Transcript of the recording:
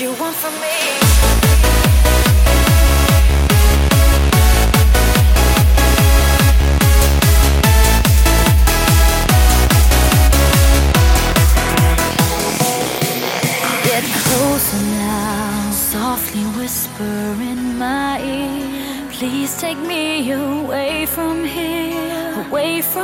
you want from me? Get closer now, softly whisper in my ear. Please take me away from here, away from